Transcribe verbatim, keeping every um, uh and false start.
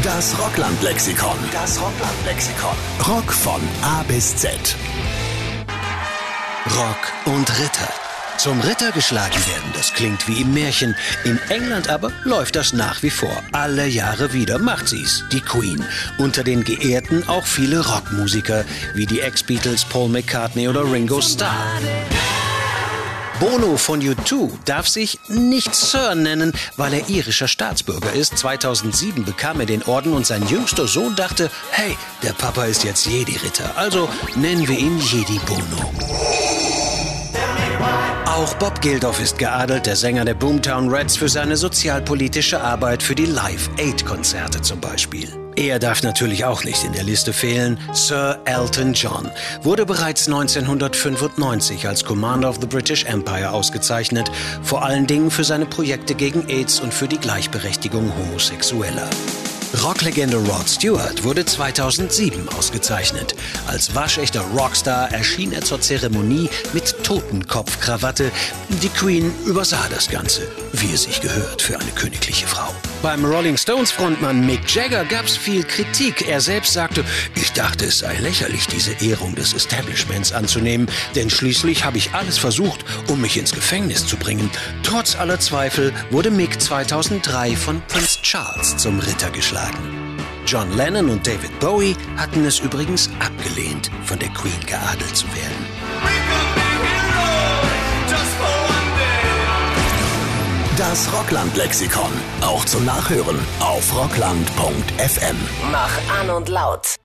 Das Rockland-Lexikon. Das Rockland-Lexikon. Rock von A bis Z. Rock und Ritter. Zum Ritter geschlagen werden, das klingt wie im Märchen. In England aber läuft das nach wie vor. Alle Jahre wieder macht sie's, die Queen. Unter den Geehrten auch viele Rockmusiker, wie die Ex-Beatles Paul McCartney oder Ringo Starr. Bono von U zwei darf sich nicht Sir nennen, weil er irischer Staatsbürger ist. zweitausendsieben bekam er den Orden und sein jüngster Sohn dachte, hey, der Papa ist jetzt Jedi-Ritter, also nennen wir ihn Jedi Bono. Auch Bob Geldof ist geadelt, der Sänger der Boomtown Rats, für seine sozialpolitische Arbeit für die Live-Aid-Konzerte zum Beispiel. Er darf natürlich auch nicht in der Liste fehlen. Sir Elton John wurde bereits neunzehnhundertfünfundneunzig als Commander of the British Empire ausgezeichnet, vor allen Dingen für seine Projekte gegen AIDS und für die Gleichberechtigung Homosexueller. Rocklegende Rod Stewart wurde zweitausendsieben ausgezeichnet. Als waschechter Rockstar erschien er zur Zeremonie mit Totenkopfkrawatte. Die Queen übersah das Ganze, wie es sich gehört für eine königliche Frau. Beim Rolling Stones Frontmann Mick Jagger gab's viel Kritik. Er selbst sagte, ich dachte, es sei lächerlich, diese Ehrung des Establishments anzunehmen, denn schließlich habe ich alles versucht, um mich ins Gefängnis zu bringen. Trotz aller Zweifel wurde Mick zweitausenddrei von Prince Charles zum Ritter geschlagen. John Lennon und David Bowie hatten es übrigens abgelehnt, von der Queen geadelt zu werden. Das Rockland-Lexikon, auch zum Nachhören auf rockland punkt f m. Mach an und laut.